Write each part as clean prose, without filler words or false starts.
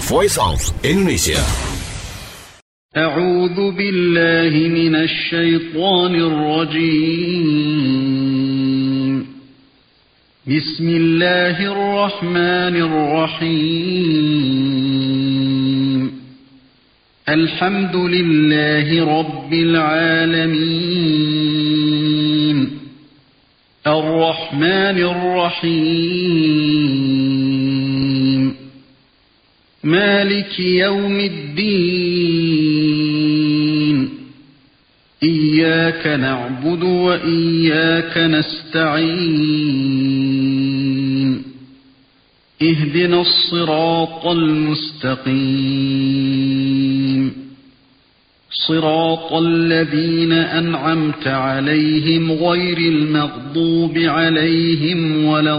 Voice of Indonesia. أعوذ بالله من الشيطان الرجيم. بسم الله الرحمن الرحيم. الحمد لله رب العالمين. الرحمن الرحيم. مالك يوم الدين. إياك نعبد وإياك نستعين. اهدنا الصراط المستقيم. صراط الذين أنعمت عليهم غير المغضوب عليهم ولا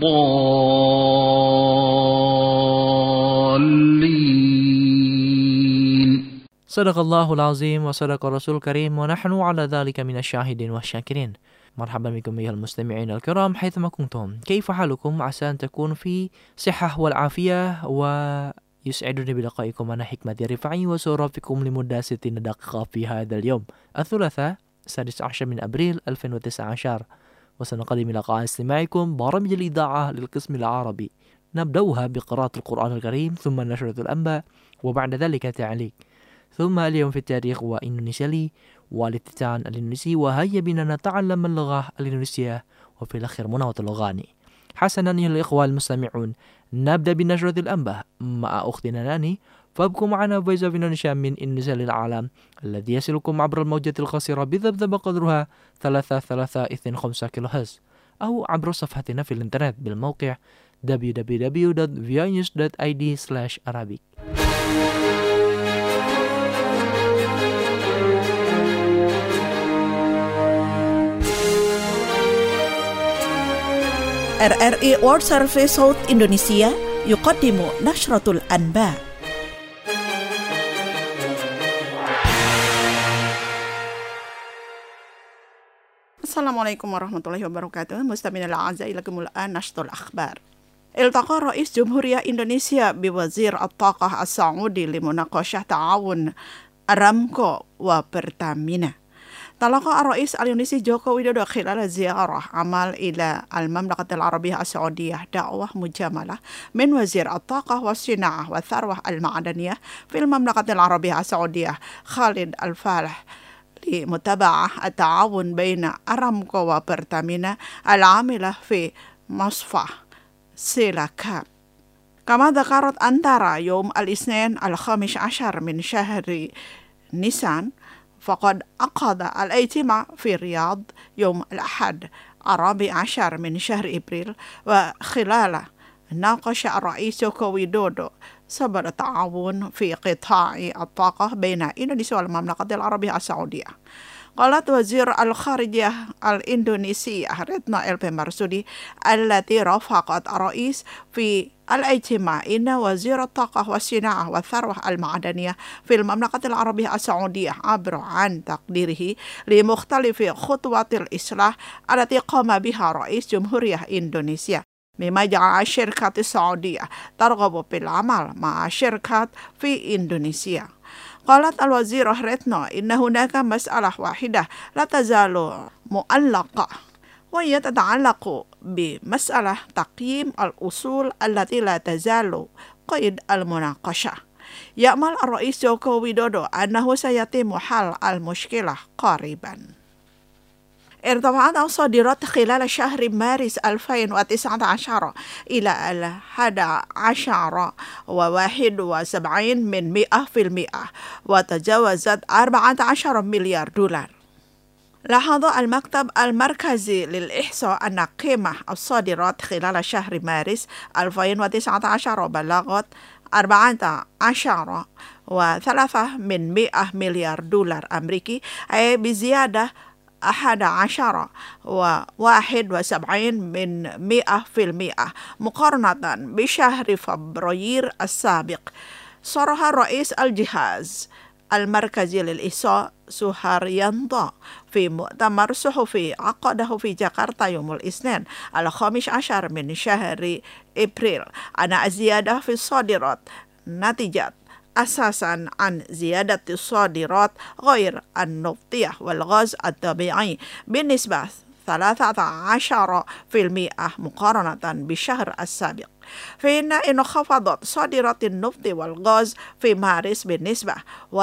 الضالين. صدق الله العظيم وصدق رسول الكريم ونحن على ذلك من الشاهدين والشاكرين. مرحبا بكم أيها المستمعين الكرام حيثما كنتم. كيف حالكم؟ عسى أن تكون في صحة والعافية، ويسعدني بلقائكم أنا حكمة رفعي وسأرافقكم لمدة 60 دقيقة في هذا اليوم الثلاثاء 16 من أبريل 2019، وسنقدم لقاء استماعكم برامج الإذاعة للقسم العربي. نبدأها بقراءة القرآن الكريم، ثم نشرة الأنباء، وبعد ذلك تعليق، ثم اليوم في التاريخ وإندونيسيا لي، والافتتان الإندونيسي، وهيا بنا نتعلم اللغة الإندونيسية، وفي الأخير مناوة الأغاني. حسنا أيها الإخوة المستمعون، نبدأ بنشرة الأنباء مع أختنا ناني، فابقوا معنا Voice of Indonesia من إندونيسيا للعالم، الذي يصلكم عبر الموجات القصيرة بذبذب قدرها 3325 كيلو هرتز، أو عبر صفحتنا في الإنترنت بالموقع www.vianews.id/arabic. RRI World Service صوت إندونيسيا يقدم نشرة الأنباء. السلام عليكم ورحمة الله وبركاته. مستمعينا الأعزاء، لكم الآن نشرة الأخبار. التقى رئيس جمهورية إندونيسيا بوزير الطاقة السعودي لمناقشة تعاون أرامكو وبرتامينا. تلقى الرئيس الإندونيسي جوكو ويدودو خلال زيارة عمل إلى المملكة العربية السعودية دعوة مجملة من وزير الطاقة والصناعة والثروة المعدنية في المملكة العربية السعودية خالد الفالح لمتابعة التعاون بين أرامكو وبرتامينا العاملة في مصفى سيلاكاب. كما ذكرت أنتارا يوم الاثنين 15 من شهر نيسان، فقد عقد الاجتماع في الرياض يوم الأحد 14 من شهر إبريل، وخلاله ناقش الرئيس جوكو ويدودو سبل التعاون في قطاع الطاقة بين إندونيسيا والمملكة العربية السعودية. قالت وزير الخارجية الإندونيسية ريتنو إلبي مرسودي التي رافقت الرئيس في الاجتماع إن وزير الطاقة والصناعة والثروة المعدنية في المملكة العربية السعودية عبر عن تقديره لمختلف خطوات الإصلاح التي قام بها رئيس جمهورية إندونيسيا، مما جعل الشركة السعودية ترغب بالعمل مع شركات في إندونيسيا. قالت الوزيرة ريتنو إن هناك مسألة واحدة لا تزال معلقة، وهي تتعلق بمسألة تقييم الأصول التي لا تزال قيد المناقشة. يأمل الرئيس جوكو ويدودو أنه سيتم حل المشكلة قريبا. ارتفعت الصادرات خلال شهر مارس 2019 إلى 11.71%، وتجاوزت 14 مليار دولار. لاحظ المكتب المركزي للإحصاء أن قيمة الصادرات خلال شهر مارس 2019 بلغت 14.3 مليار دولار أمريكي، أي بزيادة 11.71% مقارنة بشهر فبراير السابق. صرح رئيس الجهاز المركزي للإحصاء سوهاريانتو في مؤتمر صحفي عقده في جاكرتا يوم الاثنين 15 من شهر إبريل أن الزيادة في الصادرات الناتجات أساسا عن زيادة الصادرات غير النفطية والغاز الطبيعي بنسبة 13% مقارنة بالشهر السابق، فإن انخفضت صادرات النفط والغاز في مارس بنسبة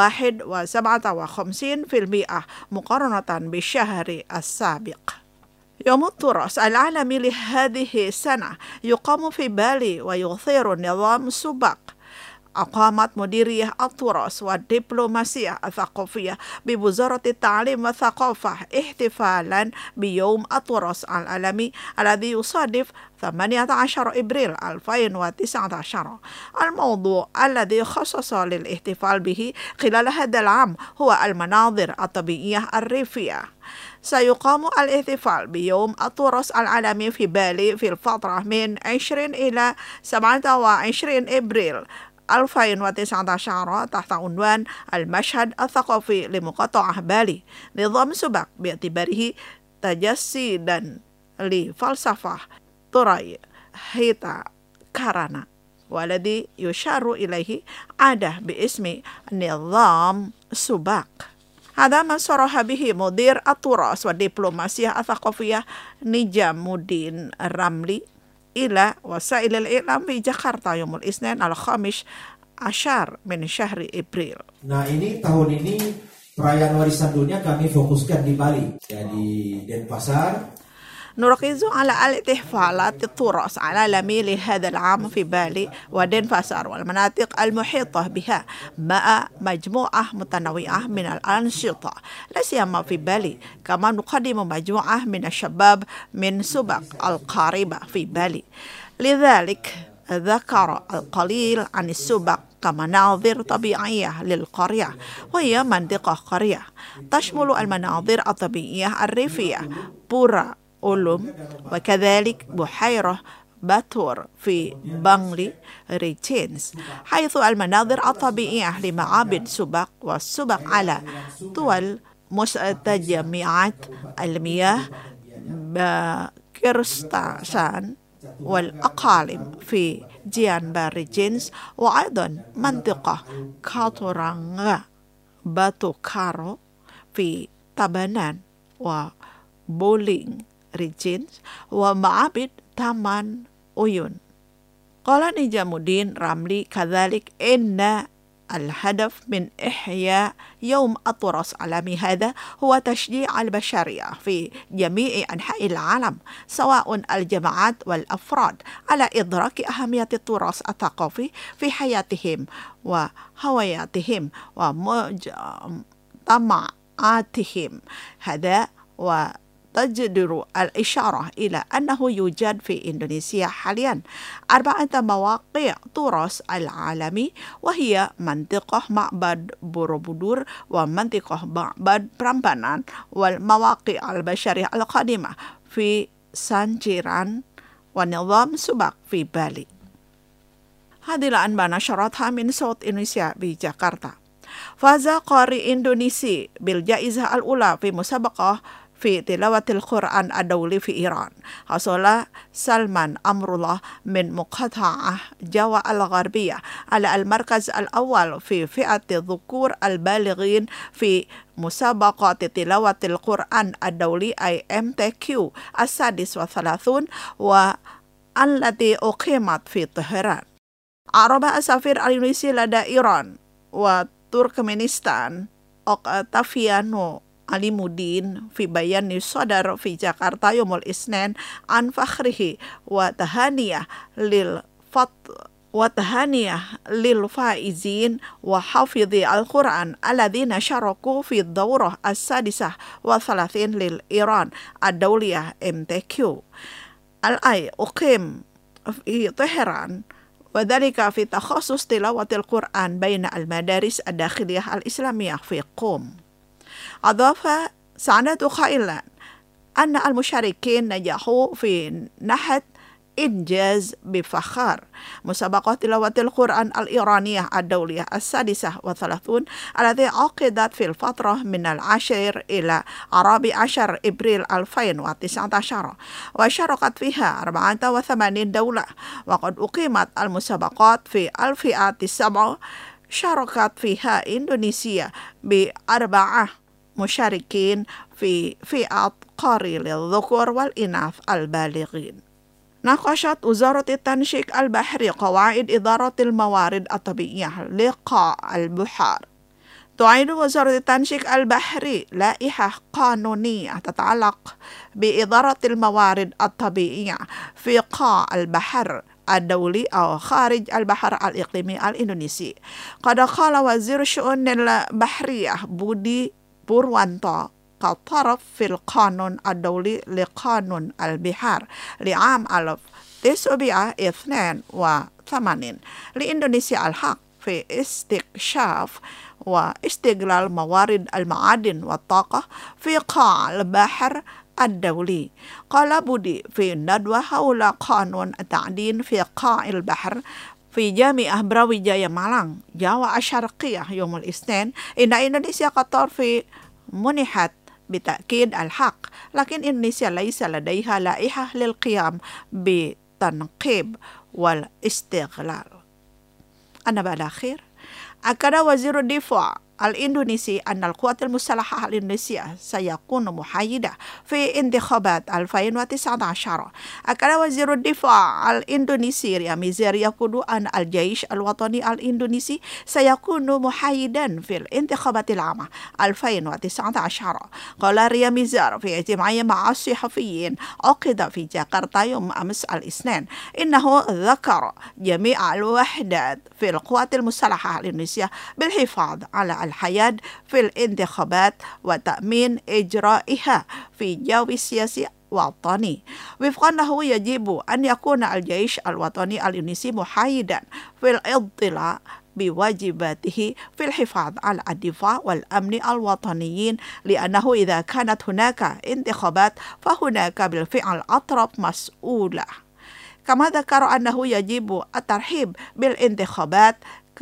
1.57% مقارنة بالشهر السابق. يوم التراث العالمي لهذه السنة يقام في بالي ويثير نظام سوباك. أقامت مديرية التراث والدبلوماسية الثقافية بوزارة التعليم والثقافة احتفالا بيوم التراث العالمي الذي يصادف 18 إبريل 2019. الموضوع الذي خصص للاحتفال به خلال هذا العام هو المناظر الطبيعية الريفية. سيقام الاحتفال بيوم التراث العالمي في بالي في الفترة من 20 إلى 27 إبريل 2019 تحت عنوان المشهد الثقافي لمقاطعة بالي، نظام سوباك باعتباره تجسيدا لفلسفة توراي هيتا كارانا، والذي يشار إليه عادة باسم نظام سوباك. هذا ما صرح به مدير التراث والدبلوماسية الثقافية نجم الدين الرملي إلى وسائل الإعلام في جاkarta يوم الاثنين 15 من شهر إبريل. Nah, tahun ini perayaan warisan dunia kami fokuskan di Bali, di Denpasar. نركز على الاحتفالات التراث العالمي لهذا العام في بالي ودنفاسار والمناطق المحيطة بها مع مجموعة متنوعة من الأنشطة لا سيما في بالي. كما نقدم مجموعة من الشباب من سوباك القريبة في بالي. لذلك ذكر القليل عن السوباك كمناظر طبيعية للقرية، وهي منطقة قرية تشمل المناظر الطبيعية الريفية بورا أولوم، وكذلك بحيرة باتور في بانغلي ريتينز، حيث المناظر الطبيعية لمعابد سوباك والسوباك على طول مستجمعات المياه بكرستاسان والأقاليم في جيانبا ريجينز، وأيضا منطقة كاتورانغا باتو كارو في تابانان وبولينغ ريجينز ومعابد تامان أويون. قال نجم الدين رملي كذلك إن الهدف من إحياء يوم التراث العالمي هذا هو تشجيع البشرية في جميع أنحاء العالم سواء الجماعات والأفراد على إدراك أهمية التراث الثقافي في حياتهم وهوياتهم ومجتمعاتهم. هذا تجدر الإشارة إلى أنه يوجد في إندونيسيا حاليا 4 مواقع تراث العالمي، وهي منطقة معبد بوروبودور ومنطقة معبد برامبانان والمواقع البشرية القديمة في سانجيران ونظام سوباك في بالي. هذه الأنباء نشرتها من صوت إندونيسيا بجاkarta. فاز قارئ إندونيسي بالجائزة الأولى في مسابقة في تلاوة القرآن الدولي في إيران. حصل سلمان أمر الله من مقاطعة جاوا الغربية على المركز الأول في فئة الذكور البالغين في مسابقة تلاوة القرآن الدولي IMTQ 36 والتي أقيمت في طهران. أعرب السفير الإندونيسي لدى إيران وتركمانستان أوكتافيانو عليمودين في بيان صدر في جاkarta يوم الاثنين عن فخره وتهانية للفائزين وحافظي القرآن الذين شاركوا في الدورة 36 للإيران الدولية MTQ التي أقيم في طهران، وذلك في تخصص تلاوة القرآن بين المدارس الداخلية الإسلامية في قوم. أضاف سعادة خائلا أن المشاركين نجحوا في نحت إنجاز بفخر. مسابقة تلاوة القرآن الإيرانية الدولية 36 التي عقدت في الفترة من 10 إلى 14 إبريل 2019 وشاركت فيها 84 دولة. وقد أقيمت المسابقات في الفئات السبع شاركت فيها إندونيسيا ب4 مشاركين في فئة قارئ للذكور والإناث البالغين. ناقشت وزارة التنشيق البحري قواعد إدارة الموارد الطبيعية لقاع البحار. تعد وزارة التنشيق البحري لائحة قانونية تتعلق بإدارة الموارد الطبيعية في قاع البحر الدولي أو خارج البحر الإقليمي الإندونيسي. قد قال وزير الشؤون البحرية بودي بوروانتو كطرف في القانون الدولي لقانون البحار لعام 1982 لإندونيسيا الحق في استكشاف واستغلال موارد المعادن والطاقة في قاع البحر الدولي. قال بودي في ندوة حول قانون التعدين في قاع البحر في جامعة براwijaya مالانج جاوا الشرقية يوم الاثنين إن إندونيسيا كطرف منحت بتأكيد الحق، لكن إندونيسيا ليس لديها لائحة للقيام بالتنقيب والاستغلال. النبأ الأخير، أكد وزير الدفاع الإندونيسي أن القوات المسلحة الإندونيسية سيكون محايدة في انتخابات 2019. أكد وزير الدفاع الإندونيسي رياميزر يقول أن الجيش الوطني الإندونيسي سيكون محايدا في الانتخابات العامة 2019. قال رياميزر في اجتماع مع الصحفيين عقد في جاكرتا يوم أمس الاثنين إنه ذكر جميع الوحدات في القوات المسلحة الإندونيسية بالحفاظ على الحياة في الانتخابات وتأمين إجرائها في جو سياسي وطني. وفقا له يجب أن يكون الجيش الوطني الإندونيسي محايدا في الاطلاع بواجباته في الحفاظ على الدفاع والأمن الوطنيين، لأنه إذا كانت هناك انتخابات فهناك بالفعل أطراف مسؤولة. كما ذكر أنه يجب الترحيب بالانتخابات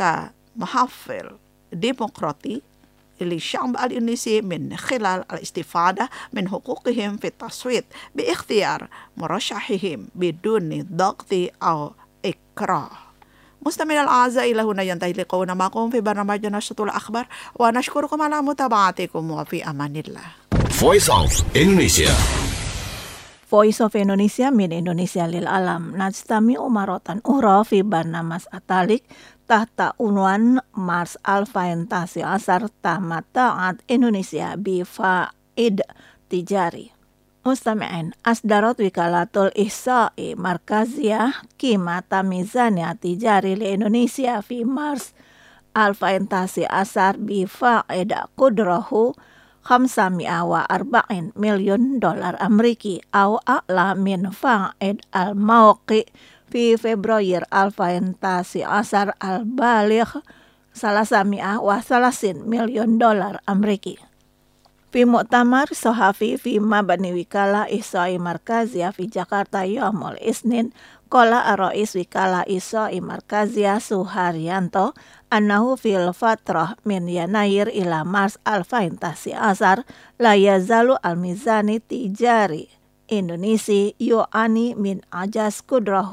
كمحفل ديمقراطي للشعب الإندونيسي من خلال الاستفادة من حقوقهم في التصويت باختيار مرشحهم بدون ضغط أو إكراه. مستمعينا الأعزاء، إلى هنا ينتهي لقاؤنا معكم في برنامج نشرة الأخبار، ونشكركم على متابعتكم وفي أمان الله. Voice of Indonesia. Voice of Indonesia min Indonesia lil alam. Najtami'u maratan ukhra fi barnamas atalik tahta unwan Mars al-Fantasi asar tamata'at Indonesia bi faid tijari. Mustami'in, asdarat wikalatul ihsa'i markaziyah qimata mizaniyah tijari li Indonesia fi Mars al-Fantasi asar bi faid qudrahu 540 مليون دولار أمريكي أو أعلى من فائد الموقع في فبراير 2019 البالغ 330 مليون دولار أمريكي. في مؤتمر صحفي في مبنى وكالة إحصاء مركزية في جاكرتا يوم الاثنين، قال رئيس وكالة إحصاء مركزية سوهاريانتو أنه في الفترة من يناير إلى مارس 2019 لا يزال الميزان التجاري الإندونيسي يعاني من عجز قدره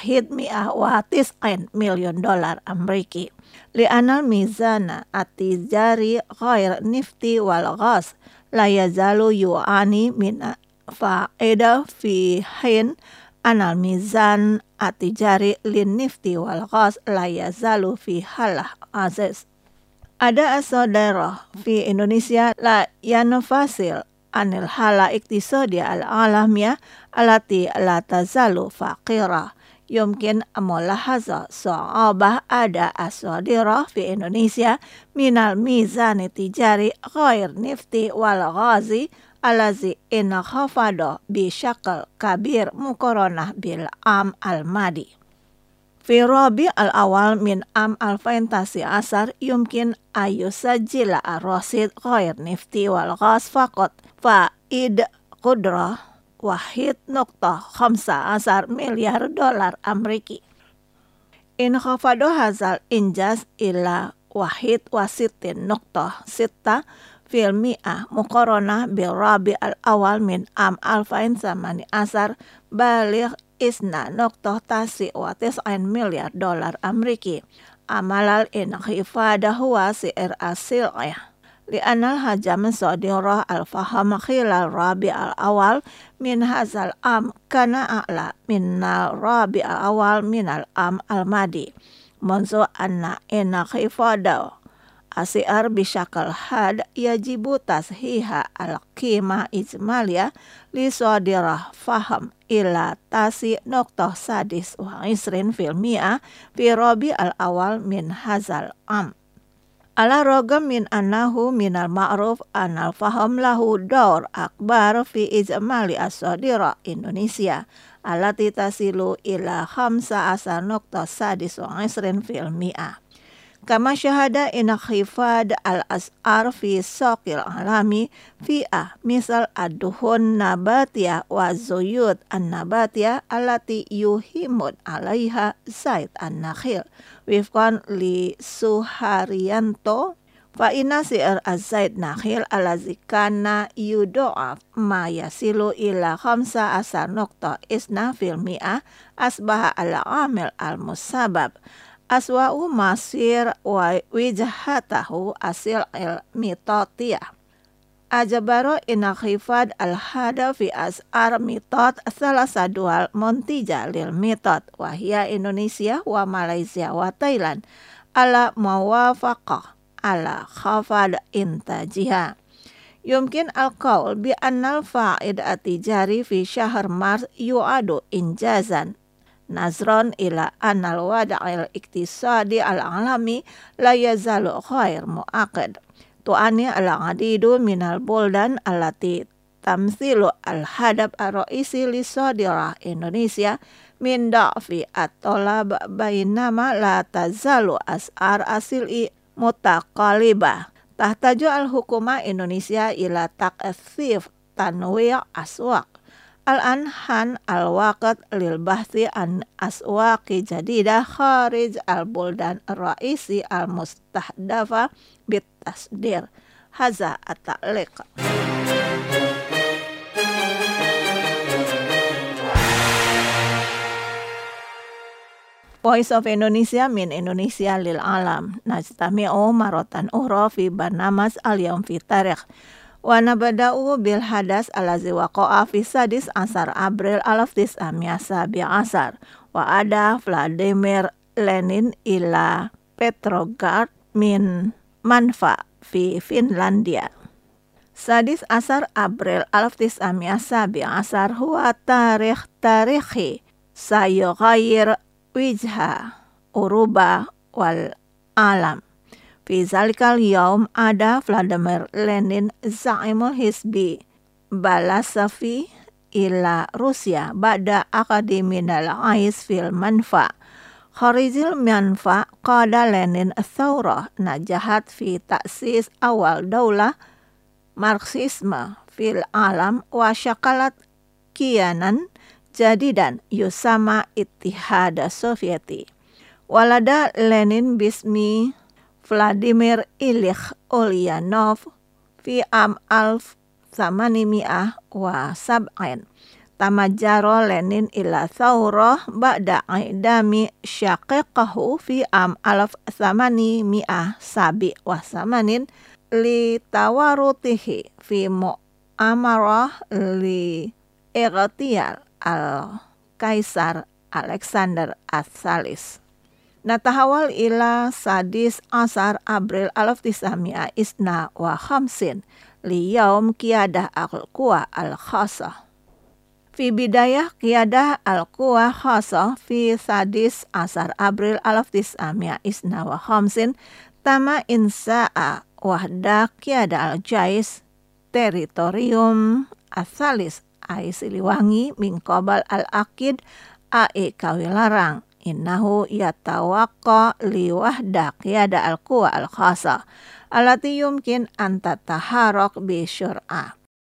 190 مليون دولار أمريكي، لأن الميزان التجاري غير نفطي والغاز لا يزال يعاني من فائدة، في حين أن الميزان التجاري للنفط والغاز لا يزال في حالة عجز. Ada saudara في إندونيسيا لا ينفصل عن الحالة الاقتصادية العالمية التي لا تزال فقيرة. يمكن ملاحظة صعوبة أداء الصادرة في إندونيسيا من الميزان التجاري غير نفطي والغازي الذي انخفض بشكل كبير مقارنة بالعام الماضي. في الربيع الأول من عام 2019 يمكن أن يسجل الرصيد غير نفطي والغاز فقط فائد قدرة $1.15 miliar Ameriki. Inkhafado hazal injas ila $1.6 fil mi'ah muqaranah bil rabi al-awal min am 2018 baligh $2.9 miliar Ameriki. Amalal inkhifada huwa si'ir as-sil'ah li'anal hajam sadirah al-faham khilal rabi al-awal min hazal am kana a'la minnal rabi al-awal minal am al-madi munzu anna inkhifada asiar bisyakal had yajibu tashiha al-qimah ijmaliyah li sadirah faham ila $1.26 fil mi'ah fi rabi al-awal min hazal am. Ala ragam min annahu minal ma'ruf anal faham lahu daur akbar fi ijmali as-sadira Indonesia alati tasilu ila 15.19 fil mi'ah. Kama syahada inakhifad al-as'ar fi saqil alami fi'ah misal ad-duhun nabatiyah wa zuyud an-nabatiyah alati yuhimud alaiha zaid an-nakhil wifqan li Suharyanto fa inna si'ar az-zaid nakhil alazi kana yudo'af ma yasilu ila 15.isna fil mi'ah asbaha al-amil al-musabab aswa'u masir wa wijhatahu asil il-mitotiyah. Ajabaro inakhifad al-hada fi as'ar mitot salasa dual montija lil mitot wahia Indonesia wa Malaysia wa Thailand ala mawafaqah ala khafad intajiha. Yumkin al-qawl bi annal fa'id atijari fi syahr Mars yu'adu injazan nazron ila anal wada'il iktisadi al-alami la yazalu khair mu'aqid tu'ani al-adidu minal buldan allati tamsilu al-hadab ar-ra'isi li sadirah Indonesia min da'fi at-talab bainama la tazalu as'ar asili mutaqalibah tahtaju al-hukuma Indonesia ila taqathif tanwi' aswaq. Al-anhan al-waqt lil bahthi an aswaqi jadidah kharij al-buldan ar-ra'isi al-mustahdafa bitasdir. Haza at-ta'liq. Voice of Indonesia min Indonesia lil alam. Najtami'u maratan ukhra fi barnamas al-yawm fi tarikh. Wa nabada'u bil hadas alazi waqa'a fi sadis asar April 1917 wa ada Vladimir Lenin ila Petrograd min Manfa fi Finlandia. Sadis asar April 1917 huwa tarikhi sayughayir wijha uruba wal alam. Fi zalikal yaum ada Vladimir Lenin za'imul hizbi balasafi ila Rusia ba'da akadiminal ais fil manfa. Kharizil manfa qada Lenin thawrah najahat fi ta'sis awal daulah Marxisme fil alam wa syakalat kianan jadidan yusama Ittihad Sovieti. Walada Lenin bismi Vladimir Ilyich Ulyanov fi am 1870 tamajjaro Lenin ila thawrah ba'da idami syaqiqahu fi am 1887 li tawarutihi fi mu'amarah li ightiyal al-Kaisar Alexander Ats-Tsalis. Natahawal ila sadis asar April 1952 li yaum qiyadah al-quwa al-khasah. Fi bidayah qiyadah al-quwa khasah fi sadis asar April 1952 tama insa'a wahda qiyadah al-jais teritorium Ats-Tsalis ai Siliwangi min qabal al-aqid ai kawilarang. Innahu yatawaqqa li wahda qiyada al-quwa al-khasa allati yumkin an tataharrak bi syur'ah.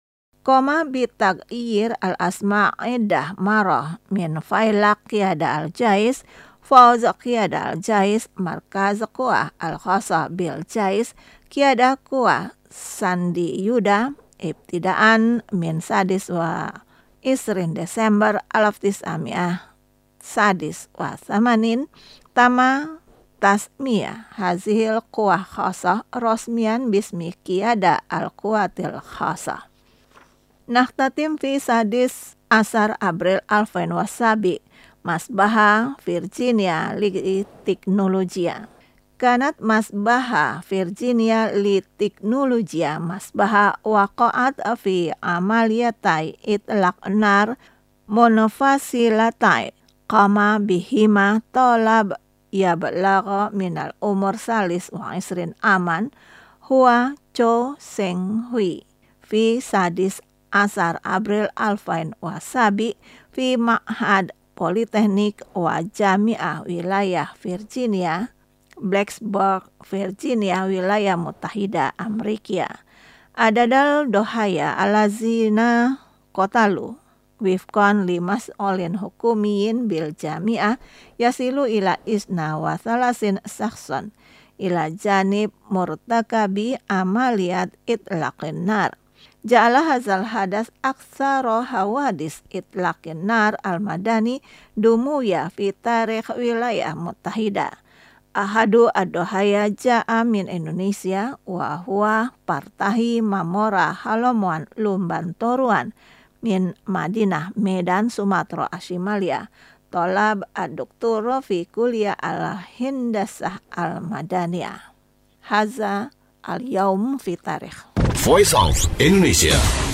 Koma bitag'yir al-asma' iddah marah min failak qiyada al-jais, fawz qiyada al-jais, markaz quwah al-khasa bil-jais, qiyada quwah sandi yuda, ibtidaan min sadis wa isrin Desember 1900 sadis wa thamanin, tama tasmiyah hazihil quwah khasa rosmian bismi qiyada al-quwatil khasa. Nakhtatim fi sadis asar April 2007 Masbaha Virginia li teknologia. Kanat Masbaha Virginia li teknologia Masbaha waqa'at fi amaliyatai itlaq nar monofasilatai qama bihima talab yablagha minal umur salis wa isrin aman huwa Cho Seng Hui fi sadis asar April 2007 fi Ma'had Politeknik wa Jami'ah Wilayah Virginia, Blacksburg, Virginia, Wilayah Mutahida Amerika. Adadal dohaya alazina kotalu wifkon limas olin hukumiyin bil jami'ah yasilu ila isna wa thalasin sakson ila janib murtakabi amaliyat itlaqin nar. Ja'ala hazal hadas aksaro hawadis itlaqin nar al-madani dumuya fi tarikh wilayah Mutahida. Ahadu adohaya ja'a min Indonesia wa huwa Partahi Mamora Halomuan Lumban Toruan min Madinah Medan Sumatera Ashimalia. Tolab ad-doktoro fi kuliah al-Hindasah al-Madaniyah. Haza al-yaum fi tarikh. Voice of Indonesia.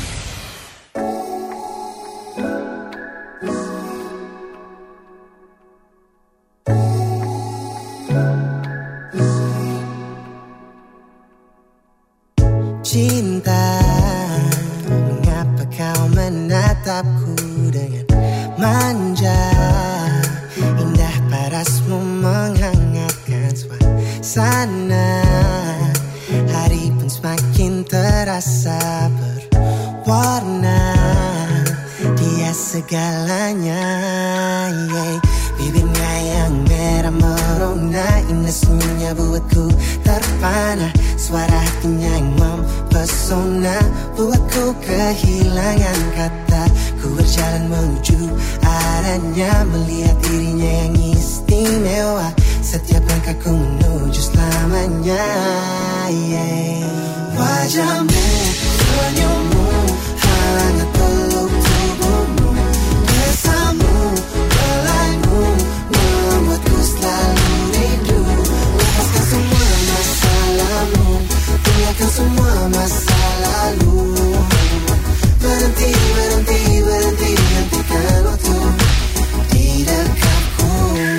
Cinta, mengapa kau menatapku dengan manja? Indah parasmu menghangatkan suasana. Hari pun semakin terasa berwarna. Dia segalanya, yeah. Bibirnya yang merah merona, indah senyumnya buatku terpana. Suara hatinya yang mempesona, buatku kehilangan kata. Ku berjalan menuju arahnya, melihat dirinya yang istimewa. Setiap langkahku menuju selamanya, yeah. Wajahmu, senyummu, hangat peluk tubuhmu. Kesamu, belaimu, membuatku selalu rindu. Lepaskan semua masalahmu, tinggalkan semua masa lalu. Berhenti, berhenti, berhenti, hentikan waktu di dekatku.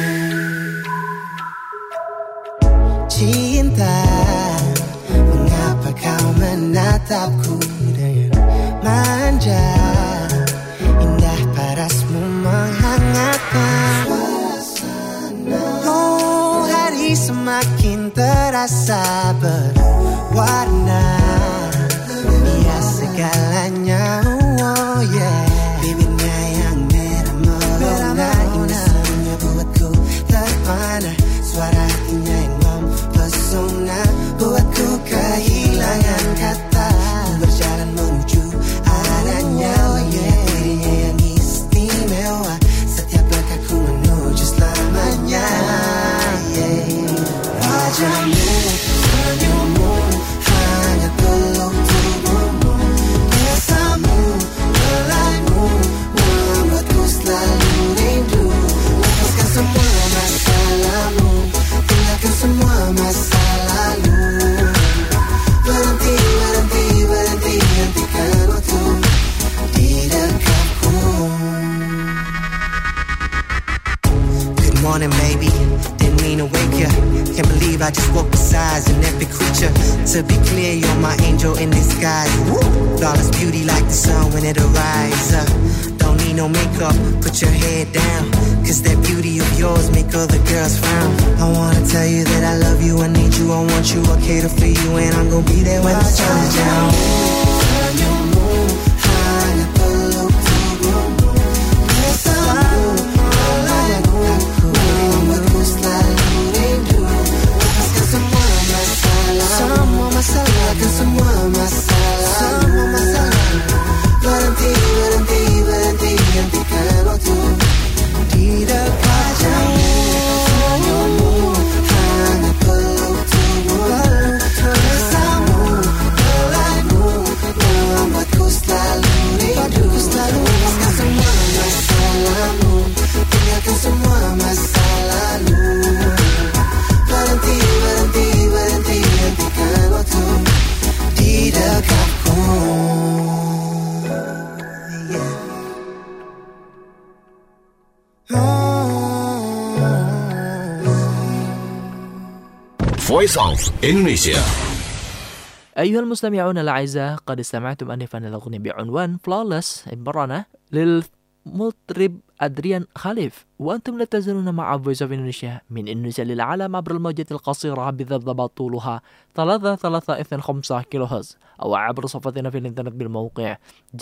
Cinta, mengapa kau menatapku dengan manja? Indah parasmu menghangatkan suasana. Oh, hari semakin terasa berwarna. Dia segalanya, oh yeah. Bibirnya yang merah merona, indah senyumnya buatku terpana. Suara hatinya yang mempesona, buatku kehilangan kata. Ku berjalan menuju arahnya, oh yeah. Dirinya yang istimewa, setiap langkahku menuju selamanya, yeah. Wajahmu, senyummu, hangat peluk tubuhmu. Kesamu, belaimu, membuatku selalu rindu. Lepaskan semua masalahmu, tinggalkan semua masa lalu. Berhenti, berhenti, berhenti, hentikan waktu di dekatku. Good morning, baby. Didn't mean to wake ya. Can't believe I just woke beside an epic creature. To be clear, you're my angel in disguise. Woo! Flawless beauty like the sun when it arises. Don't need no makeup, put your head down. Cause that beauty of yours make other girls frown. I wanna tell you that I love you, I need you, I want you, I cater for you, and I'm gonna be there when the sun is down. Voice of Indonesia. أيها المستمعون الأعزاء، قد استمعتم أنفا الأغنية بعنوان Flawless عبارة للمطرب أدريان خليف، وأنتم لا تزالون مع Voice of Indonesia من إندونيسيا للعالم عبر الموجة القصيرة بضبط طولها 3.325 كيلو هرتز، أو عبر صفحتنا في الإنترنت بالموقع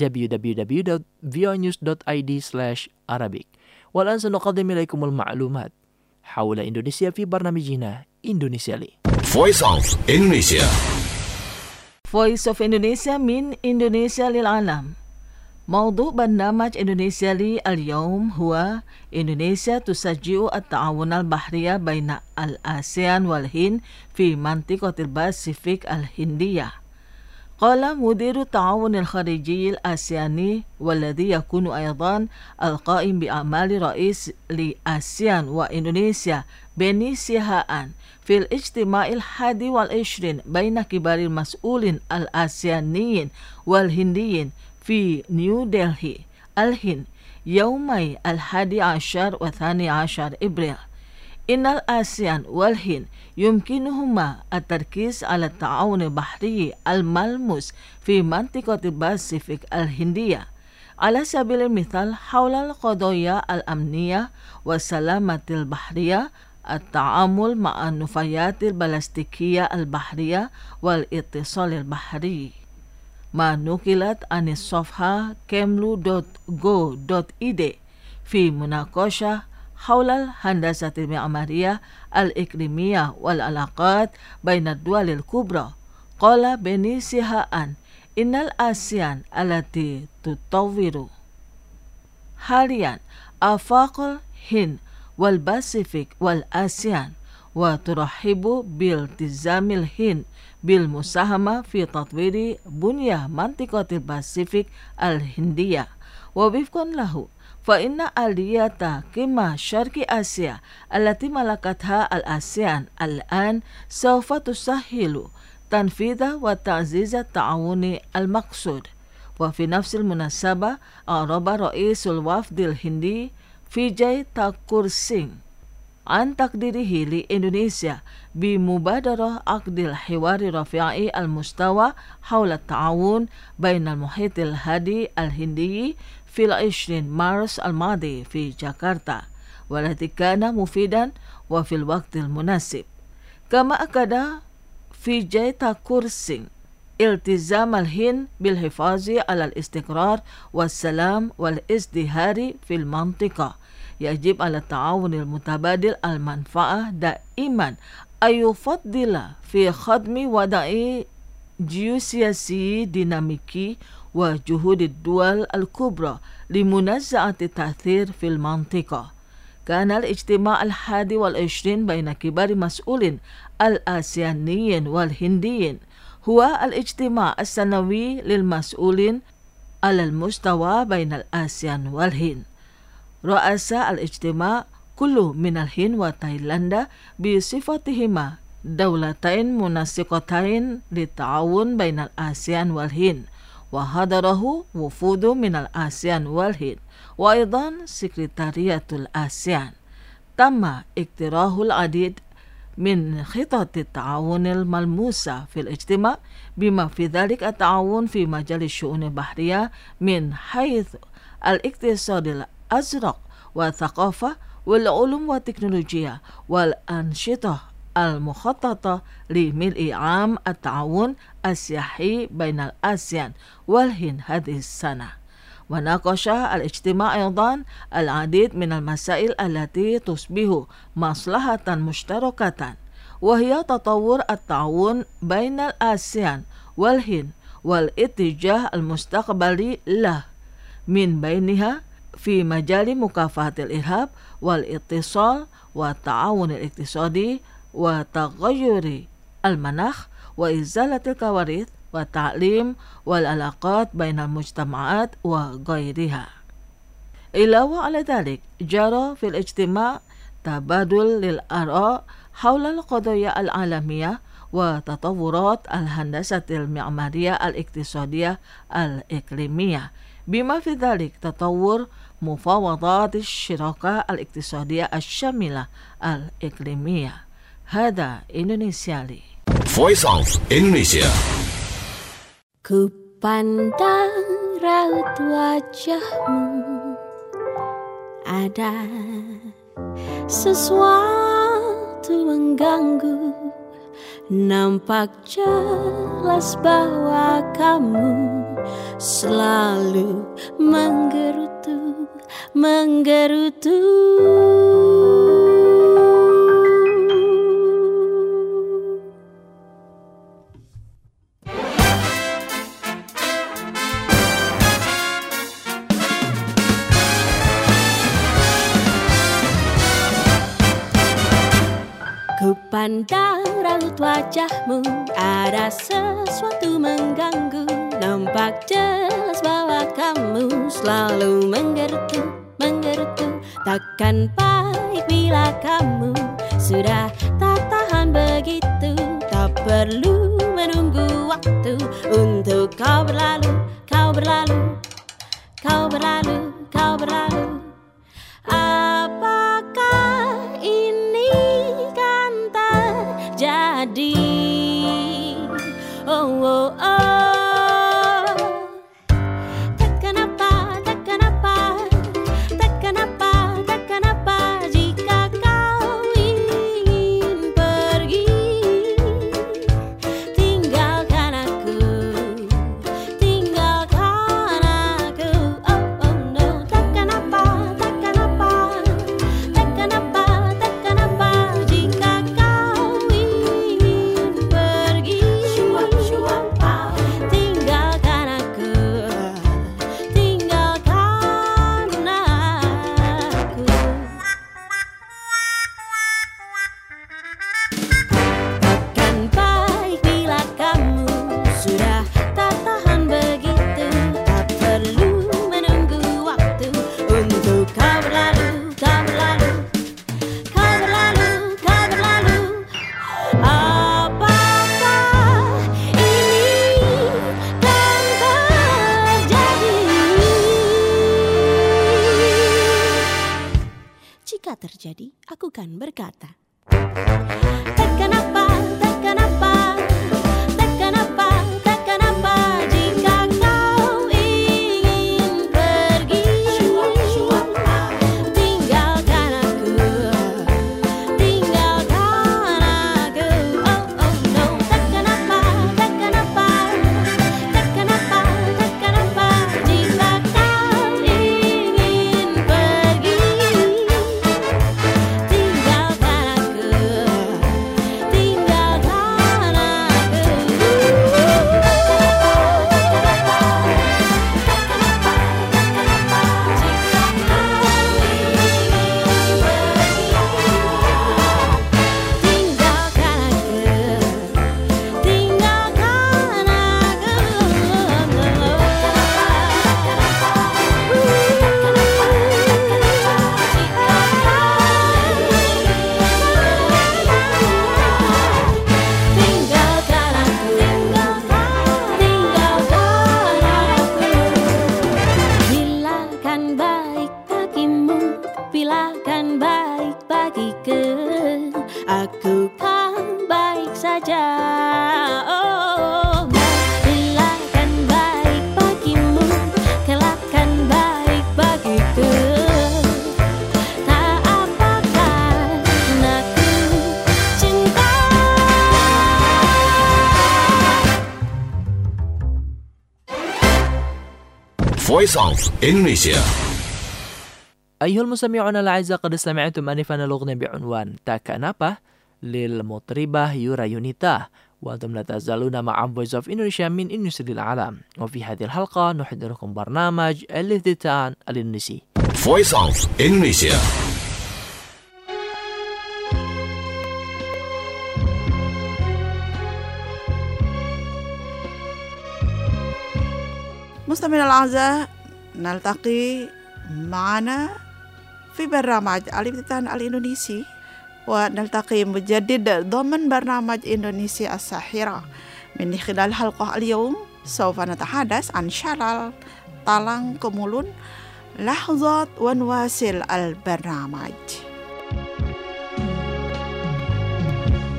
www.voanews.id/Arabic. والآن سنقدم إليكم المعلومات حول إندونيسيا في برنامجنا إندونيسيا لي. Voice of Indonesia. Voice of Indonesia من إندونيسيا للعالم. موضوع برنامج إندونيسيا لي اليوم هو إندونيسيا تشجع التعاون البحري بين الآسيان والهند في منطقة الباسيفيك الهندية. قال مدير التعاون الخارجي الآسياني والذي يكون أيضا القائم بأعمال رئيس لآسيان وإندونيسيا بني سيهان في الاجتماع 21 بين كبار المسؤولين الآسيانيين والهنديين في نيو دلهي الهند يومي 11 و12 إبريل. إن الآسيان والهند يمكنهما التركيز على التعاون البحري الملموس في منطقة الباسيفيك الهندية، على سبيل المثال حول القضايا الأمنية والسلامة البحرية، التعامل مع النفايات البلاستيكية البحرية والاتصال البحري. ما نقلت عن الصفحة kemlu.go.id في مناقشة حول الهندسة المعمارية الإقليمية والعلاقات بين الدول الكبرى. قال بني سيهان إن الآسيان التي تطور حاليا آفاق الهند والباسيفيك والآسيان، وترحب بالتزام الهند بالمساهمة في تطوير بنية منطقة الباسيفيك الهندية. ووفقا له فإن آلية قمة شرق آسيا التي ملكتها الآسيان الآن سوف تسهل تنفيذ وتعزيز التعاون المقصود. وفي نفس المناسبة أعرب رئيس الوفد الهندي فيجاي تاكور سينغ عن تقديره لإندونيسيا بمبادرة عقد الحوار رفيع المستوى حول التعاون بين المحيط الهادي الهندي في 20 مارس الماضي في جاكرتا، والذي كان مفيدا وفي الوقت المناسب. كما أكد فيجاي تاكور سينغ التزام الهند بالحفاظ على الاستقرار والسلام والازدهار في المنطقة. يجب على التعاون المتبادل المنفعة دائما أن يفضل في خدم وضع جيوسياسي ديناميكي وجهود الدول الكبرى لمنازعة التأثير في المنطقة. كان الاجتماع 21 بين كبار مسؤولين الآسيانيين والهنديين هو الاجتماع السنوي للمسؤولين على المستوى بين الآسيان والهند. رأس الاجتماع كل من الهند وتايلاند بصفتهما دولتين منسقتين للتعاون بين الآسيان والهند، وحضره وفود من الآسيان والهند وأيضا سكرتارية الآسيان. تم اقتراح العديد من خطط التعاون الملموسة في الاجتماع، بما في ذلك التعاون في مجال الشؤون البحرية من حيث الاقتصاد الأزرق والثقافة والعلوم والتكنولوجيا والأنشطة المخططة لملء عام التعاون السياحي بين الآسيان والهند هذه السنة. وناقش الاجتماع أيضا العديد من المسائل التي تصبح مصلحة مشتركة، وهي تطور التعاون بين الآسيان والهند والاتجاه المستقبلي له، من بينها في مجال مكافحة الإرهاب والاتصال والتعاون الاقتصادي وتغير المناخ وإزالة الكوارث والتعليم والعلاقات بين المجتمعات وغيرها. علاوة على ذلك جرى في الاجتماع تبادل للآراء حول القضايا العالمية وتطورات الهندسة المعمارية الاقتصادية الإقليمية، بما في ذلك تطور مفاوضات الشراكة الاقتصادية الشاملة الإقليمية. Hada Indonesia li. Voice of Indonesia. Ku pandang raut wajahmu, ada sesuatu mengganggu. Nampak jelas bahwa kamu selalu menggerutu. Ku pandang raut wajahmu, ada sesuatu mengganggu. Nampak jelas bahwa kamu selalu menggerutu. Takkan baik bila kamu sudah tak tahan begitu. Tak perlu menunggu waktu untuk kau berlalu. Apakah ini kan terjadi? Oh. Tak kenapa jika kau ingin pergi, tinggalkan aku. Oh no. Tak kenapa jika kau ingin pergi, tinggalkan aku. Takkan baik bila kamu sudah tak tahan begitu. Tak perlu menunggu waktu untuk kau berlalu. Apakah ini kan terjadi? Jika terjadi, aku kan berkata, tak kenapa jika kau ingin pergi, tinggalkan aku. Oh no. Tak kenapa jika kau ingin pergi, tinggalkan aku. Bila kan baik bagiku, aku kan baik saja. Oh, bila kan baik bagimu, kelak kan baik bagiku. Tak apakan aku cinta. Voice of Indonesia. أيها المستمعون الأعزاء، قد استمعتم آنفا الأغنية بعنوان "Tak Kenapa" للمطربة يورا يونيتا، وأنتم لا تزالون مع Voice of Indonesia من إندونيسيا للعالم. وفي هذه الحلقة نحضركم برنامج الافتتان الإندونيسي. Voice of Indonesia. مستمعينا الأعزاء، نلتقي معنا في برنامج الافتتان الإندونيسي، ونلتقي مجدد ضمن برنامج إندونيسيا الساحرة. من خلال الحلقة اليوم سوف نتحدث عن شلل طلنگ كمولون لحظات، ونواصل البرنامج.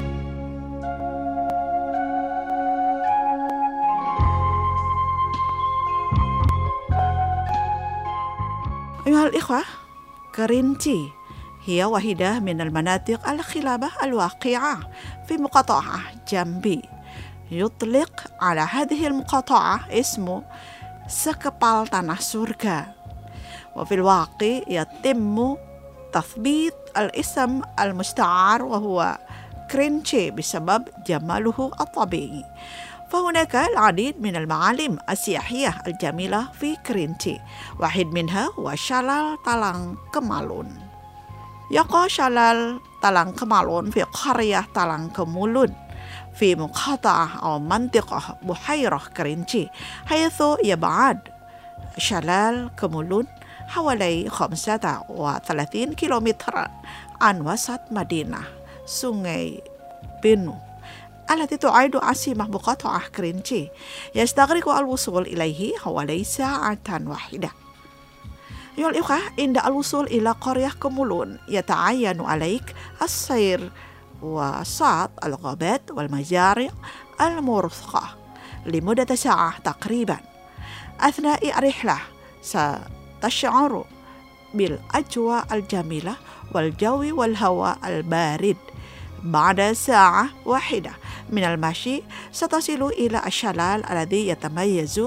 أيها الإخوة، كرينتي هي واحدة من المناطق الخلابة الواقعة في مقاطعة جامبي. يطلق على هذه المقاطعة اسم sekepal tanah surga. وفي الواقع يتم تثبيت الاسم المستعار وهو كرينتي بسبب جماله الطبيعي. فهناك العديد من المعالم السياحية الجميلة في كرينتي، واحد منها هو شلال تالang Kemalun. يقع شلال تالang Kemalun في قرية تالang Kemulun في مقاطعة أو منطقة بحيرة كرينتي، حيث يبعد شلال كمولون حوالي 35 كيلومترا عن وسط مدينة سونغاي بينو التي تعد عاصمة مقاطعة كرينتي. يستغرق الوصول إليه حوالي ساعة واحدة. أيها الأخوة، عند الوصول إلى قرية كمولون يتعين عليك السير وصعد الغابات والمزارع المرفقة لمدة ساعة تقريبا. أثناء الرحلة ستشعر بالأجواء الجميلة والجو والهواء البارد. بعد ساعة واحدة من المشي ستصل إلى الشلال الذي يتميز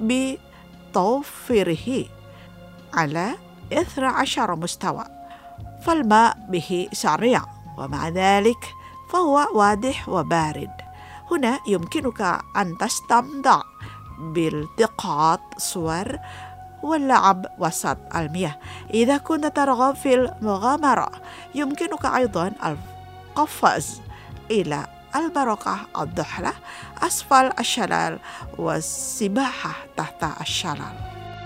بتوفيره على 12 مستوى، فالماء به سريع ومع ذلك فهو واضح وبارد. هنا يمكنك أن تستمتع بالتقاط صور واللعب وسط المياه. إذا كنت ترغب في المغامرة يمكنك أيضا القفز إلى البركة الضحلة أسفل الشلال والسباحة تحت الشلال.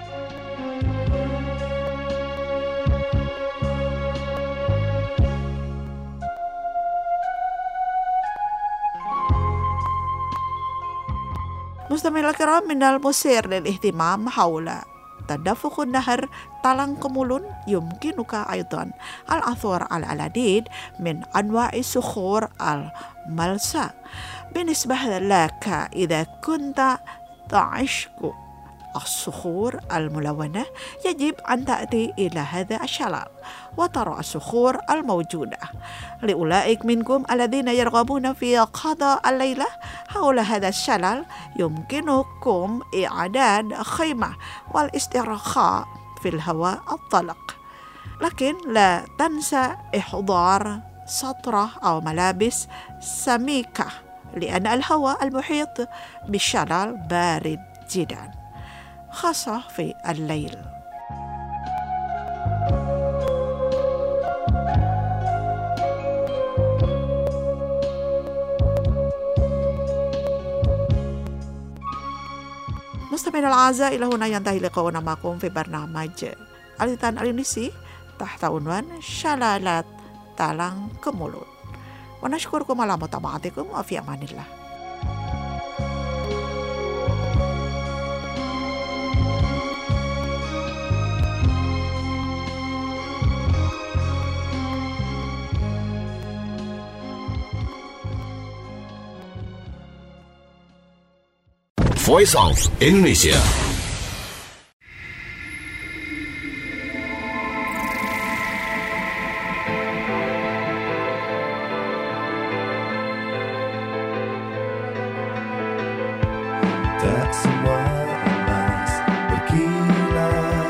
مستمعينا الكرام، من المثير للاهتمام حول تدفق النهر تالang Kemulun يمكنك أيضا العثور على العديد من أنواع الصخور الملساء. بالنسبة لك إذا كنت تعشق الصخور الملونة يجب أن تأتي إلى هذا الشلال وترى الصخور الموجودة. لأولئك منكم الذين يرغبون في قضاء الليلة حول هذا الشلال يمكنكم إعداد خيمة والاسترخاء في الهواء الطلق، لكن لا تنسى إحضار سترة أو ملابس سميكة لأن الهواء المحيط بالشلال بارد جدا خاصة في الليل. مستمعينا الأعزاء، إلى هنا ينتهي لقاؤنا معكم في برنامج الإنسان الإندونيسي تحت عنوان شلالات تالang Kemulun. ونشكركم على متابعتكم وفي أمان الله. Voice of Indonesia. Tak semua emas berkilau,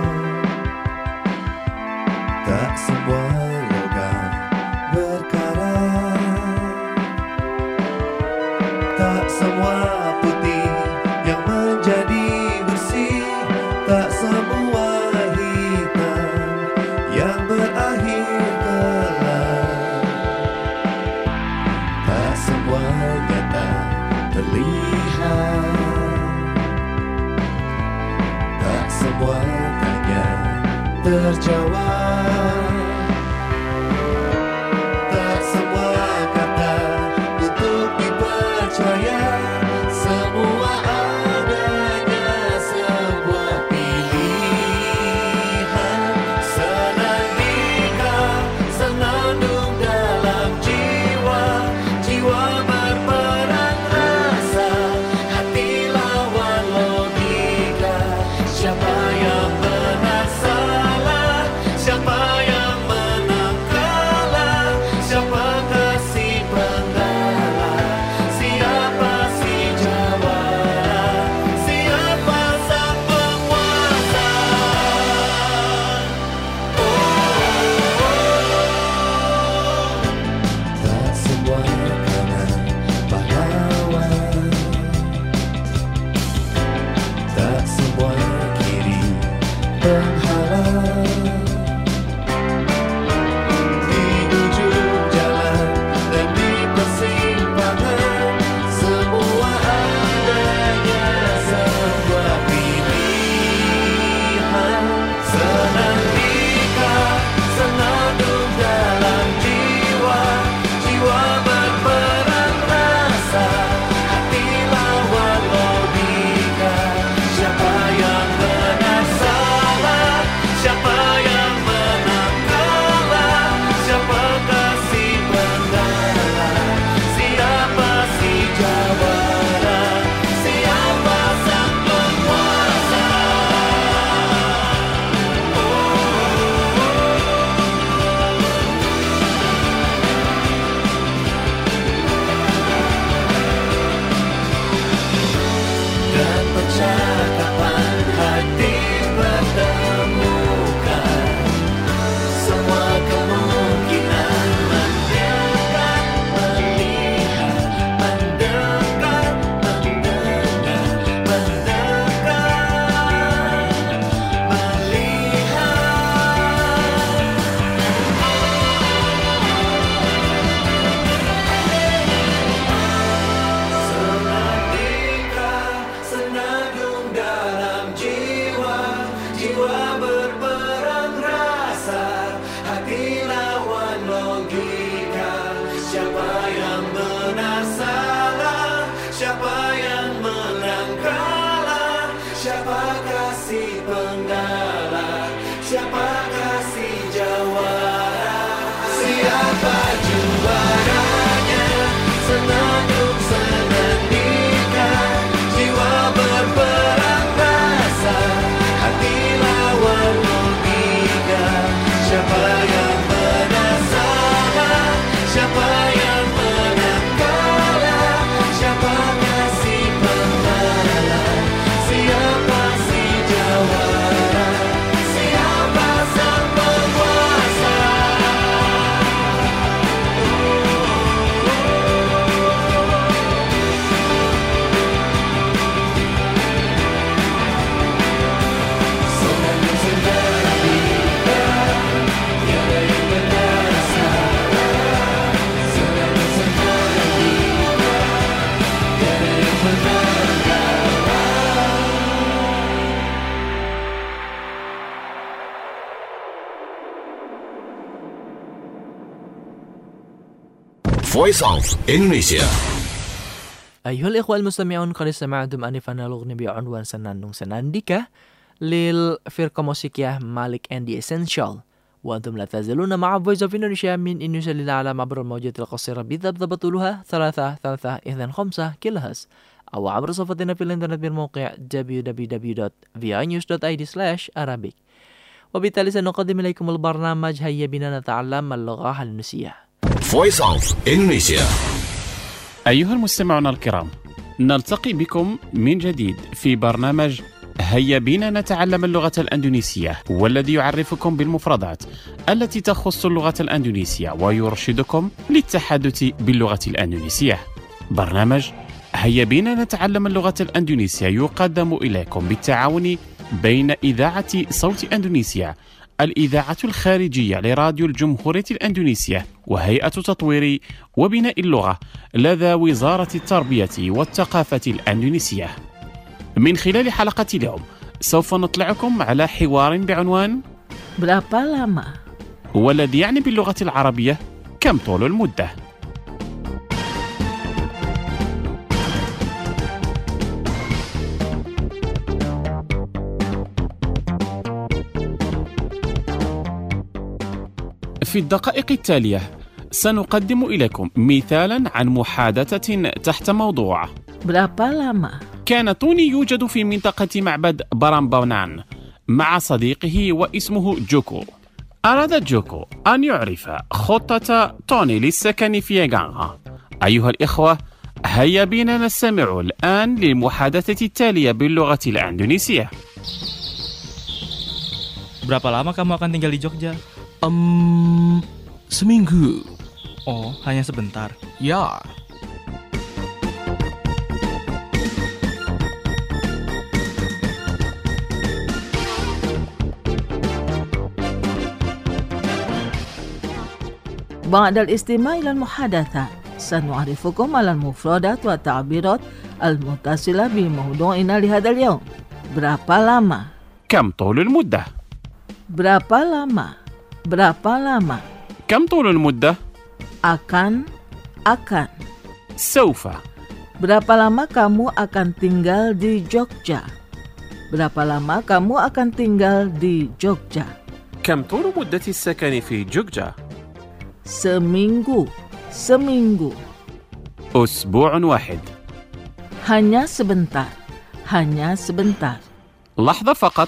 tak semua logam berkarat, tak semua putih yang menjadi bersih, tak semua hitam yang berakhir gelap, tak semua nyata terlihat. Voice of Indonesia. أيها الإخوة المستمعون، قد سمعتم آنفا الأغنية بعنوان Senandung Senandika للفرقة موسيقية مالك and the Essential. وأنتم لا تزالون مع Voice of Indonesia من إندونيسيا للعالم عبر الموجات القصيرة بضبط طولها 325 كيلوهرتز أو عبر صفحتنا في الإنترنت بالموقع www.vinews.id/arabic. وبالتالي سنقدم إليكم البرنامج هيا بنا نتعلم اللغة الإندونيسية. Voice of Indonesia. أيها المستمعون الكرام، نلتقي بكم من جديد في برنامج هيا بنا نتعلم اللغة الأندونيسية، والذي يعرفكم بالمفردات التي تخص اللغة الأندونيسية ويرشدكم للتحدث باللغة الأندونيسية. برنامج هيا بنا نتعلم اللغة الأندونيسية يقدم إليكم بالتعاون بين إذاعة صوت أندونيسيا، الإذاعة الخارجية لراديو الجمهورية الأندونيسية، وهيئة تطوير وبناء اللغة لدى وزارة التربية والثقافة الأندونيسية. من خلال حلقة اليوم سوف نطلعكم على حوار بعنوان Berapa lama؟ والذي يعني باللغة العربية كم طول المدة. في الدقائق التالية سنقدم إليكم مثالا عن محادثة تحت موضوع Berapa lama؟ كان توني يوجد في منطقة معبد برامبونان مع صديقه واسمه جوكو. أراد جوكو أن يعرف خطة توني للسكن في غانغا. أيها الإخوة، هيا بنا نستمع الآن للمحادثة التالية باللغة الأندونيسية. Berapa lama kamu akan tinggal di Jogja? Seminggu. Oh, hanya sebentar. Ya. بعد الاستماع إلى المحادثة سنعرفكم على المفردات والتعبيرات المتصلة بموضوعنا لهذا اليوم. Berapa lama؟ كم طول المدة؟ Berapa lama؟ Berapa lama؟ كم طول المدة؟ Akan. سوف. Berapa lama kamu akan tinggal di Jogja? Berapa lama kamu akan tinggal di Jogja? كم طول مدة السكن في جوججا؟ Seminggu. أسبوع واحد. Hanya sebentar. لحظة فقط.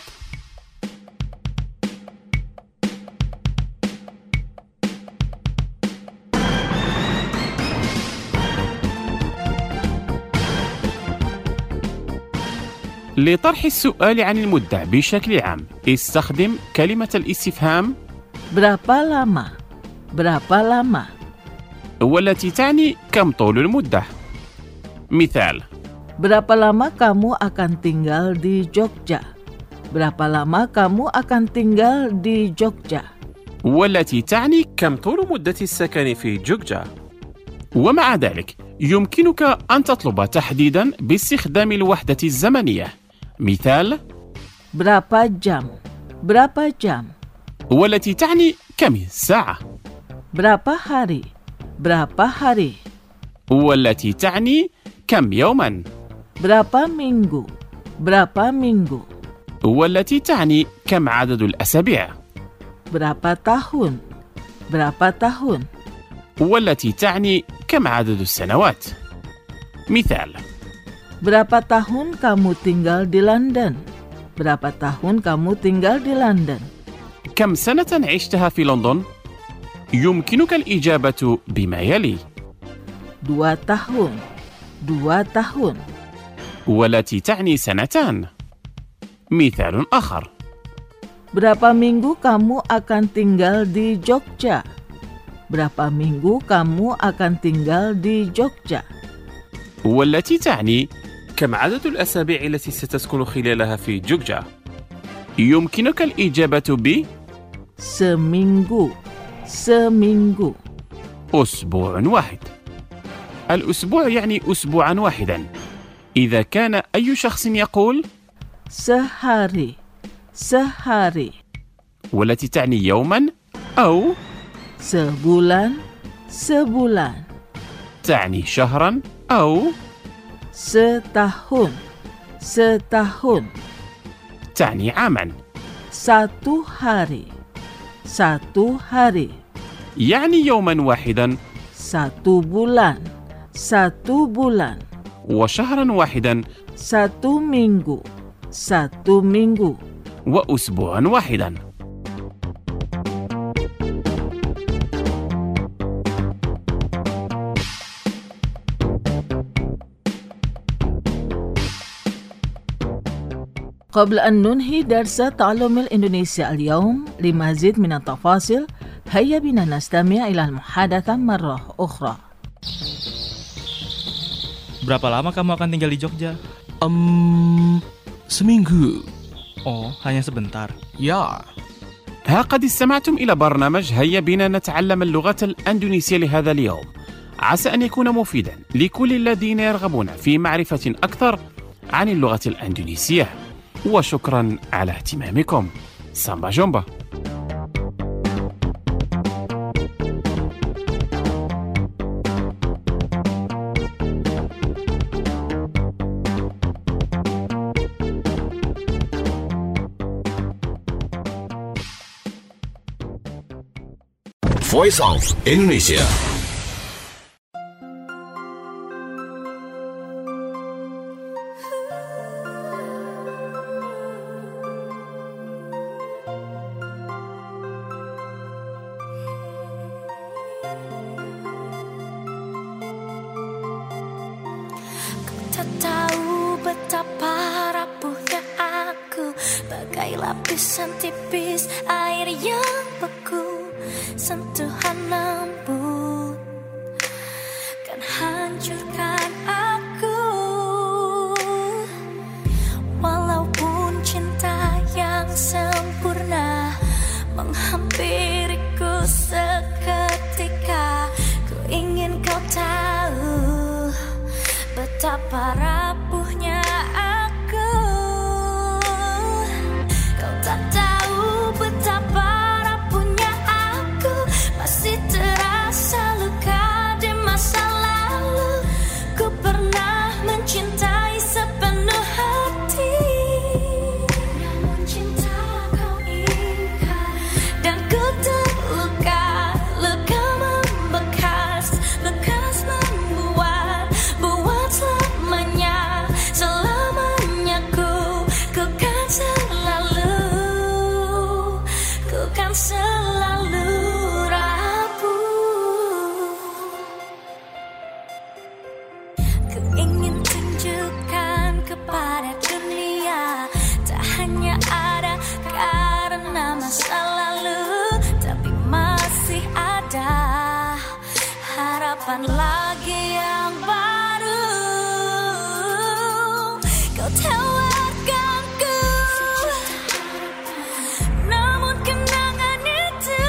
لطرح السؤال عن المدة بشكل عام استخدم كلمة الاستفهام Berapa lama؟ والتي تعني كم طول المدة. مثال: Berapa lama kamu akan tinggal di Jogja? Berapa lama kamu akan tinggal di Jogja? والتي تعني كم طول مدة السكن في جوججا. ومع ذلك يمكنك أن تطلب تحديدا باستخدام الوحدة الزمنية. مثال: Berapa jam؟ والتي تعني كم ساعة. Berapa hari؟ والتي تعني كم يوما. Berapa minggu؟ والتي تعني كم عدد الأسابيع. Berapa tahun؟ والتي تعني كم عدد السنوات. مثال: Berapa tahun kamu tinggal di London? Berapa tahun kamu tinggal di London? كم سنة عشتها في لندن؟ يمكنك الإجابة بما يلي: 2 tahun. والتي تعني سنتان. مثال آخر: Berapa minggu kamu akan tinggal di Jogja? Berapa minggu kamu akan tinggal di Jogja? والتي تعني كم عدد الأسابيع التي ستسكن خلالها في جوججا. يمكنك الإجابة ب seminggu. أسبوع واحد. الأسبوع يعني أسبوعا واحدا. إذا كان أي شخص يقول sehari. والتي تعني يوما أو sebulan. تعني شهرا أو setahun, setahun. تعني عاما. Satu hari, satu hari. يعني يوما واحدا. Satu bulan, satu bulan. وشهرا واحدا. Satu minggu, satu minggu. وأسبوعا واحدا. قبل أن ننهي درس تعلم الإندونيسية اليوم لمزيد من التفاصيل هيا بنا نستمع إلى المحادثة مرة أخرى. Berapa lama kamu akan tinggal di Jogja? Seminggu. Oh, hanya sebentar. Ya. ها قد استمعتم إلى برنامج هيا بنا نتعلم اللغة الأندونيسية لهذا اليوم. عسى أن يكون مفيدا لكل الذين يرغبون في معرفة أكثر عن اللغة الأندونيسية. وشكرا على اهتمامكم. سامبا جومبا. Voice of Indonesia. Tak tahu betapa rapuhnya aku, bagai lapisan tipis air yang beku. Sentuhan lembut kan hancurkan aku. Walaupun cinta yang sempurna menghampiriku seketika, ku ingin kau tahu betapa rapuhnya aku. Kau tak tahu betapa rapuhnya aku, masih terasa luka di masa lalu. Ku pernah mencintai sepenuh hati, namun cinta kau ingkar, dan ku terluka. Luka membekas, bekas membuat selamanya, selamanya ku kan selalu rapuh. Ku ingin tunjukkan kepada dunia, tak hanya ada karena masa lalu, tapi masih ada harapan lagi yang baru. Kau tawarkanku, namun kenangan itu,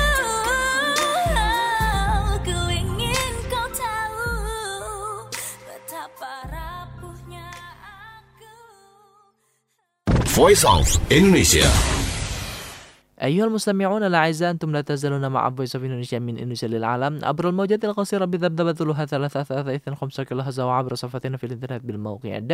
ku ingin kau tahu betapa rapuhnya aku. Voice of Indonesia. أيها المستمعون الأعزاء، أنتم لا تزالون مع Voice of Indonesia من إندونيسيا للعالم عبر الموجات القصيرة بذبذبة طولها 335 كيلوهرتز وعبر صفحتنا في الإنترنت بالموقع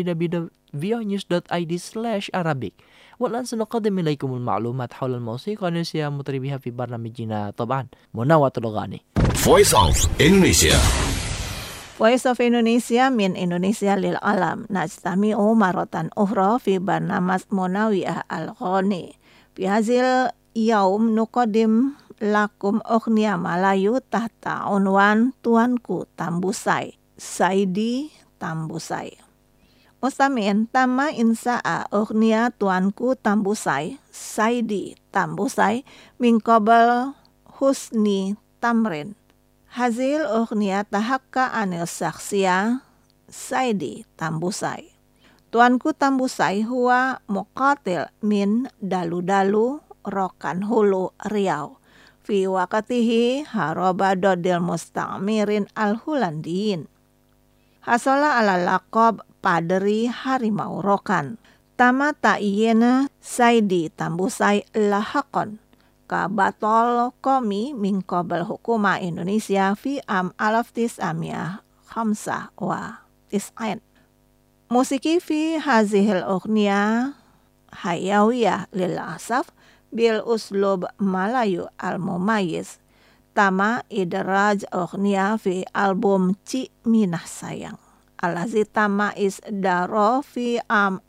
www.voanews.id/Arabic. والآن سنقدم إليكم المعلومات حول الموسيقى الإندونيسية مطربيها في برنامجنا طبعا مناوة الأغاني. Voice of Indonesia. Voice of Indonesia من إندونيسيا للعالم نستمع مرة أخرى في برنامج مناوئة الغني. في هذا اليوم نقدم لكم أغنية ملايو تحت عنوان Tuanku Tambusai, Saidi Tambusai. مستمعين، تم إنشاء أغنية Tuanku Tambusai, Saidi Tambusai من قبل حسني تمرين. هذه الأغنية تحكى عن الشخصية سايدي تامبوساي. Tuanku Tambusai huwa muqatil min dalu-dalu rokan hulu Riau. Fi waqtihi haraba dodil musta'mirin al-Hulandiyin. Hasala ala laqab padri harimau rokan. Tama ta'iyena Saidi Tambusai lahakon. Ka batol komi min qabl hukuma Indonesia fi am 1955. khamsah wa tis'ain. Musiki fi hazihil ughniya hayawiyah lil asaf bil uslub Malayu al-mumayyiz. Tama idraj ughniya fi album Ci Minah Sayang alazi tama isdaro fi am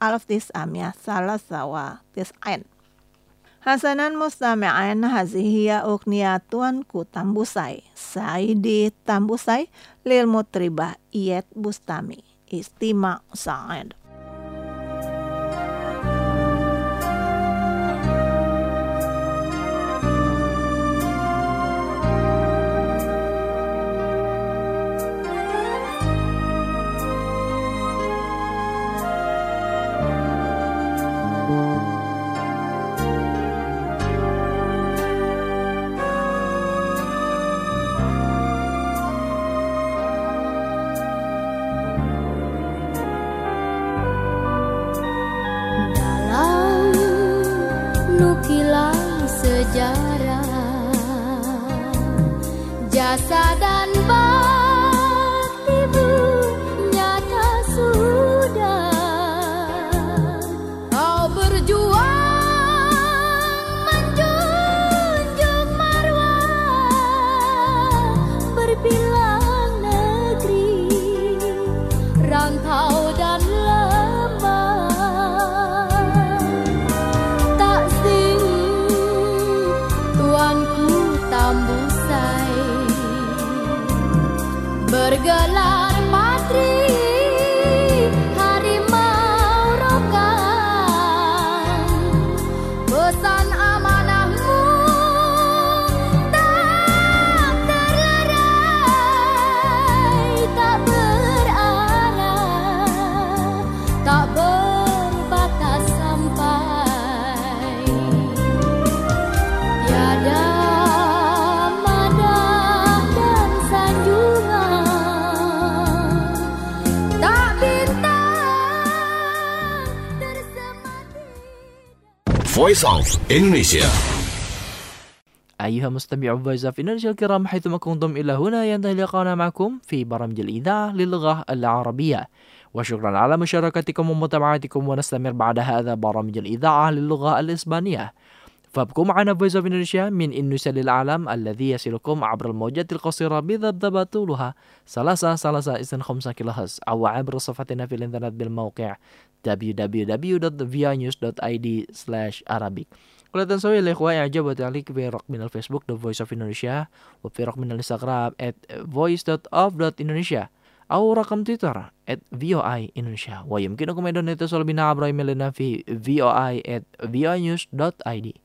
1993. Hasanan mustami'an hazihiya ugniyatun ku Tambusai Saidi Tambusai lil mutribah Iyet Bustami Istima Sa'ad. Nukilan sejarah jasa dan baktimu nyata sudah. Kau berjuang menjunjung marwah berbilang negeri, rantau dan bergelar patri harimau rokan. Pesan amanahmu tak terlerai, tak berarah, tak berbatas sampai. Tiada Voice of Indonesia. أيها مستمعو Voice of Indonesia الكرام حيثما كنتم إلى هنا ينتهي لقاءنا معكم في برامج الإذاعة للغة العربية، وشكرا على مشاركتكم ومتابعتكم، ونستمر بعد هذا برامج الإذاعة للغة الإسبانية. فابقوا معنا Voice of Indonesia من إندونيسيا للعالم الذي يصلكم عبر الموجات القصيرة بذبذبة طولها 3.5 كيلوهرتز أو عبر صفحتنا في الإنترنت بالموقع www.vianews.id/arabic. ولا تنسوا يا الإخوة إعجاب وتعليق في رقمنا الفيسبوك The Voice of Indonesia، وفي رقمنا الإنستغرام @voice.of.indonesia، أو رقم تويتر @voi_indonesia. ويمكنكم أيضا الاتصال بنا عبر إيميلنا في voi@voinews.id.